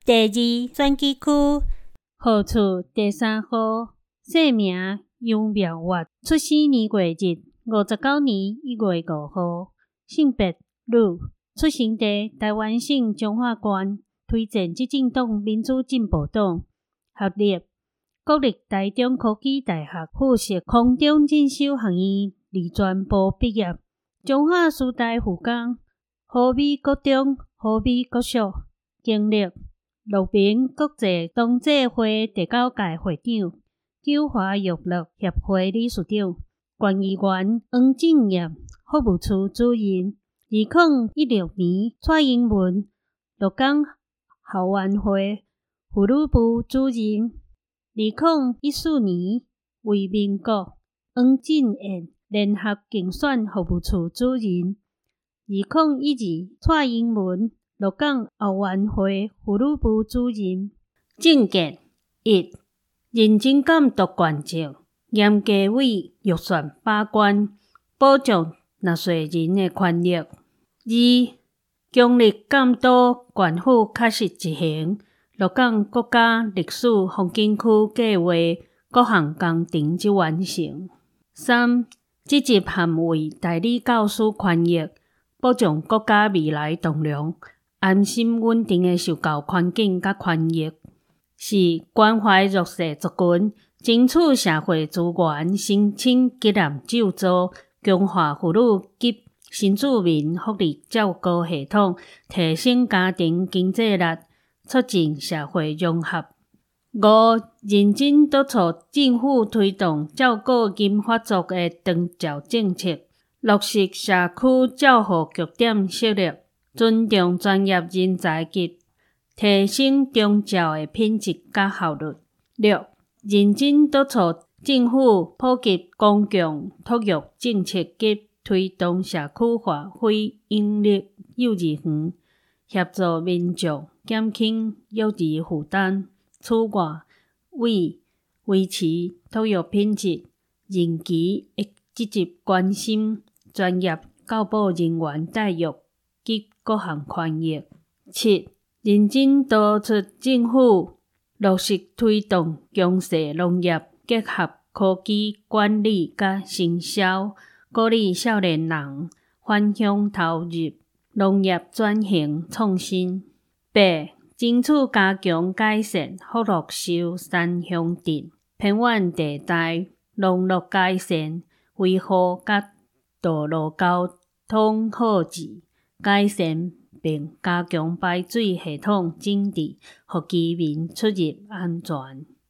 第二选举区号处第3号，姓名杨苗月，出生年月日59年1月5号，性别女，出生地台湾省彰化县，推荐执政党民主进步党，学历国立台中科技大学附设空中进修学院理专部毕业，彰化师大附工、虎尾国中、虎尾国小，经历乐民国际同济会第9届会长、九华娱乐协会理事长、县议员黄正业服务处主任。2016年蔡英文陆港校园会妇女部主任。2014年为民国黄振燕联合竞选服务处主任。2012蔡英文陆港校园会妇女部主任。政见1、认真监督县政，严格为预算把关，保障纳税人的权益。2、强力监督县府确实执行鹿港国家历史风景区计划各项工程之完成。3、积极捍卫代理教师权益，保障国家未来栋梁安心稳定的受教环境甲权益。4、关怀弱势族群，争取社会资源，申请结案救助，强化妇女及新住民福利照顾系统，提升家庭经济力，促进社会融合。5、认真督促政府推动照顾金发族的长照政策，落实社区照护据点设立，尊重专业人才及提升长照的品质甲效率。6、认真督促政府普及公共托育政策及推动社区化非营利幼儿园，协助民众减轻幼儿负担。此外，为维持托育品质，定期会积极关心专业教保人员待遇及各项权益。7、认真督促政府落实推动强势农业结合科技管理甲行销，鼓励少年人返乡投入农业转型创新。8、争取加强改善福禄寿山乡镇偏远地带农路改善、维护甲道路交通号志，改善并加强排水系统整治，互居民出入安全。